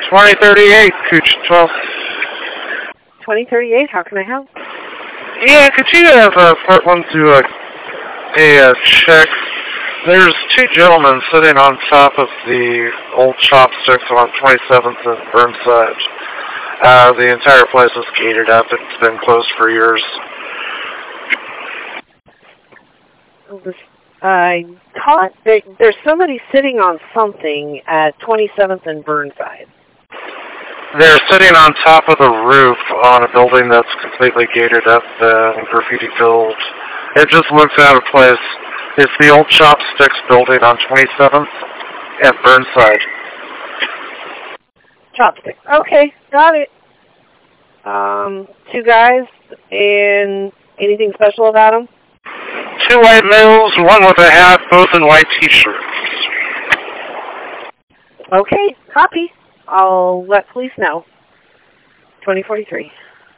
2038, Cooch 12. 2038, how can I help? Yeah, could you have part one do a check? There's two gentlemen sitting on top of the old chopsticks on 27th and Burnside. The entire place is gated up. It's been closed for years. I caught there's somebody sitting on something at 27th and Burnside. They're sitting on top of the roof on a building that's completely gated up and graffiti filled. It just looks out of place. It's the old Chopsticks building on 27th and Burnside. Chopsticks. Okay, got it. Two guys, and anything special about them? Two white males, one with a hat, both in white t-shirts. Okay, copy. I'll let police know. 2043.